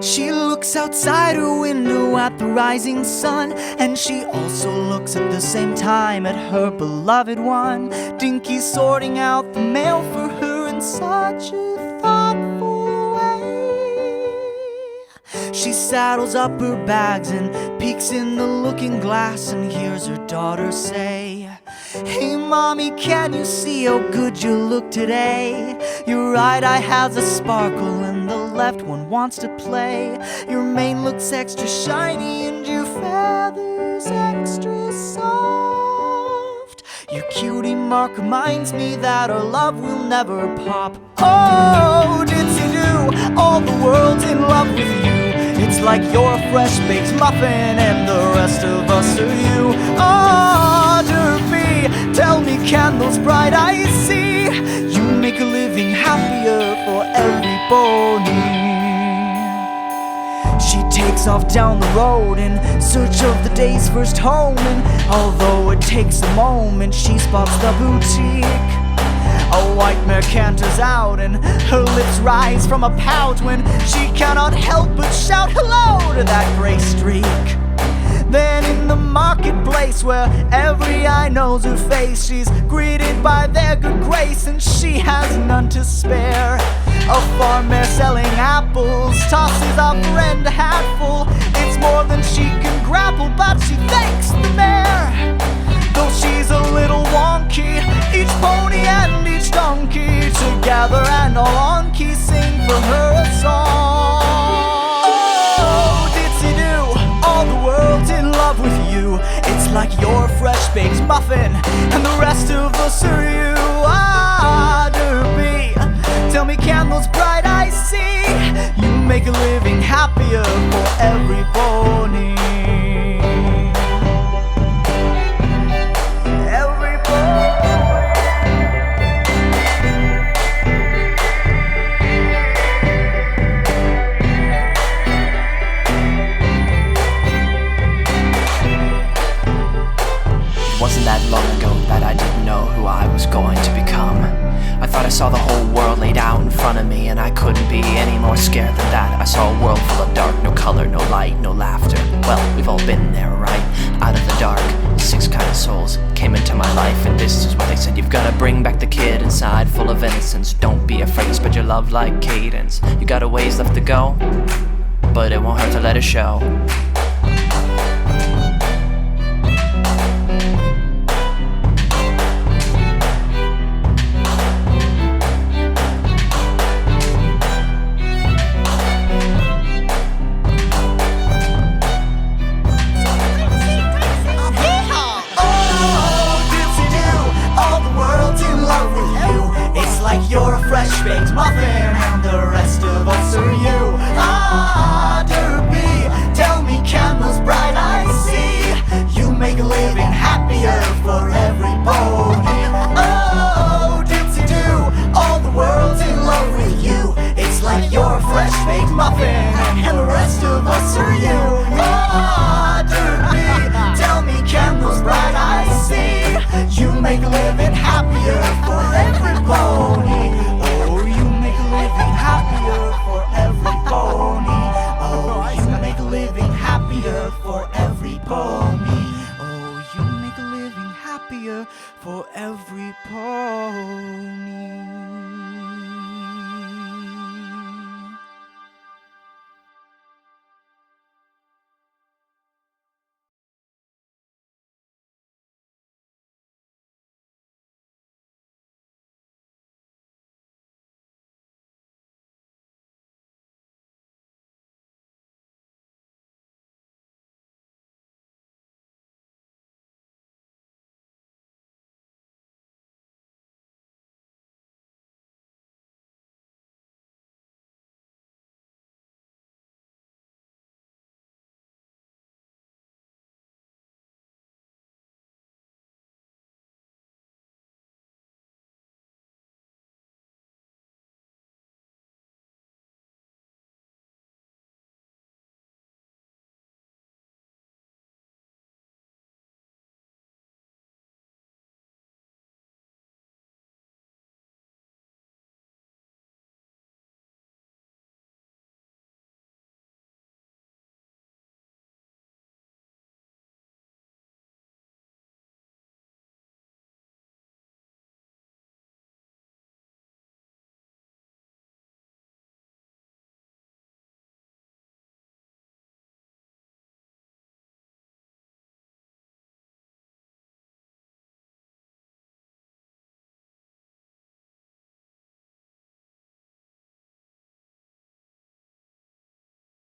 She looks outside her window at the rising sun, and she also looks at the same time at her beloved one. Dinky's sorting out the mail for her in such a thoughtful way. She saddles up her bags and peeks in the looking glass and hears her daughter say, "Hey mommy, can you see how good you look today? Your right eye has a sparkle and the left one wants to play. Your mane looks extra shiny and your feathers extra soft. Your cutie mark reminds me that our love will never pop. Oh, ditsy-do, all the world's in love with you. It's like you're a fresh baked muffin and the rest of us are you. Oh, Derby, tell me, can those bright eyes see? You make a living happier for every pony." She takes off down the road in search of the day's first home, and although it takes a moment, she spots the boutique. A white mare canters out and her lips rise from a pout when she cannot help but shout hello to that gray streak. Then in the marketplace where every eye knows her face, she's greeted by their good grace and she has none to spare. A farm mare selling apples tosses a friend a hatful. It's more than she can grapple, but she thanks the mare. Though she's a little wonky, each pony and each donkey together and all on key sing for her a song. Oh, ditsy-do, all the world's in love with you. It's like you're a fresh baked muffin and the rest of us are you. Ah, Derby, tell me, can those bright eyes see? You make a living happier for every pony. Wasn't that long ago that I didn't know who I was going to become. I thought I saw the whole world laid out in front of me, and I couldn't be any more scared than that. I saw a world full of dark, no color, no light, no laughter. Well, we've all been there, right? Out of the dark, 6 kind of souls came into my life, and this is what they said: you've gotta bring back the kid inside, full of innocence. Don't be afraid, spread your love like cadence. You got a ways left to go, but it won't hurt to let it show. You're a fresh baked muffin and the rest of us are you. Ah, Derby, tell me, can those bright eyes see? You make a living happier for every pony. Oh, ditsy-do, all the world's in love with you. It's like you're a fresh baked muffin and the rest of us are you. Ah, Derby, tell me, can those bright eyes see? You make a living happier for every pony. Oh, you make a living happier for every pony. Oh, you make a living happier for every pony. Oh, you make a living happier for every pony.